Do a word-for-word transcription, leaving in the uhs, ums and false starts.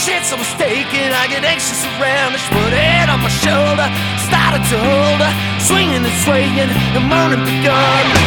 chance I was taking. I get anxious around her. She put her head on my shoulder, started to hold her, swinging and swaying, the morning begun.